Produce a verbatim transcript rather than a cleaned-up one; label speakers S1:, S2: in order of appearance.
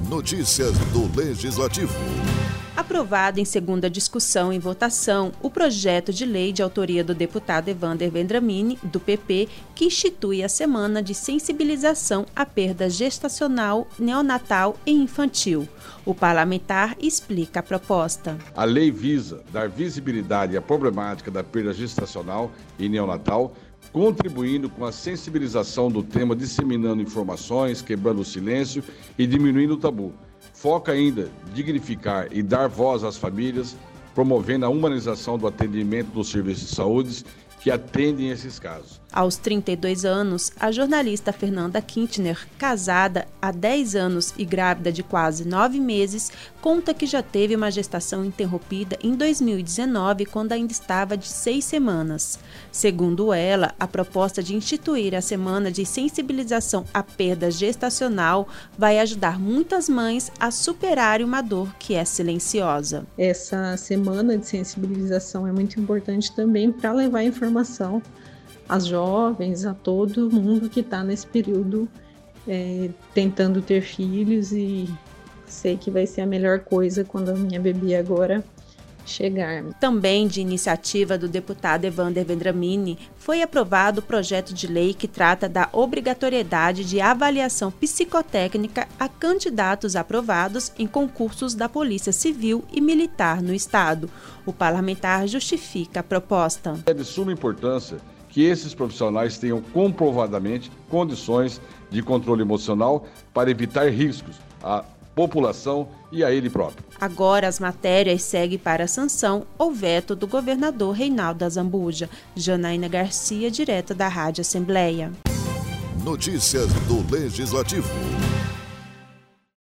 S1: Notícias do Legislativo.
S2: Aprovado em segunda discussão e votação, o projeto de lei de autoria do deputado Evander Vendramini, do P P, que institui a Semana de Sensibilização à Perda Gestacional, Neonatal e Infantil. O parlamentar explica a proposta.
S3: A lei visa dar visibilidade à problemática da perda gestacional e neonatal, contribuindo com a sensibilização do tema, disseminando informações, quebrando o silêncio e diminuindo o tabu. Foca ainda dignificar e dar voz às famílias, promovendo a humanização do atendimento dos serviços de saúde que atendem esses casos.
S2: Aos trinta e dois anos, a jornalista Fernanda Kintner, casada há dez anos e grávida de quase nove meses, conta que já teve uma gestação interrompida em dois mil e dezenove, quando ainda estava de seis semanas. Segundo ela, a proposta de instituir a Semana de Sensibilização à Perda Gestacional vai ajudar muitas mães a superarem uma dor que é silenciosa.
S4: Essa semana de sensibilização é muito importante também para levar informação às jovens, a todo mundo que está nesse período é, tentando ter filhos, e sei que vai ser a melhor coisa quando a minha bebê agora chegar.
S2: Também de iniciativa do deputado Evander Vendramini, foi aprovado o projeto de lei que trata da obrigatoriedade de avaliação psicotécnica a candidatos aprovados em concursos da Polícia Civil e Militar no Estado. O parlamentar justifica a proposta.
S3: É de suma importância que esses profissionais tenham comprovadamente condições de controle emocional para evitar riscos à população e a ele próprio.
S2: Agora as matérias seguem para a sanção ou veto do governador Reinaldo Azambuja. Janaína Garcia, direto da Rádio Assembleia.
S1: Notícias do Legislativo.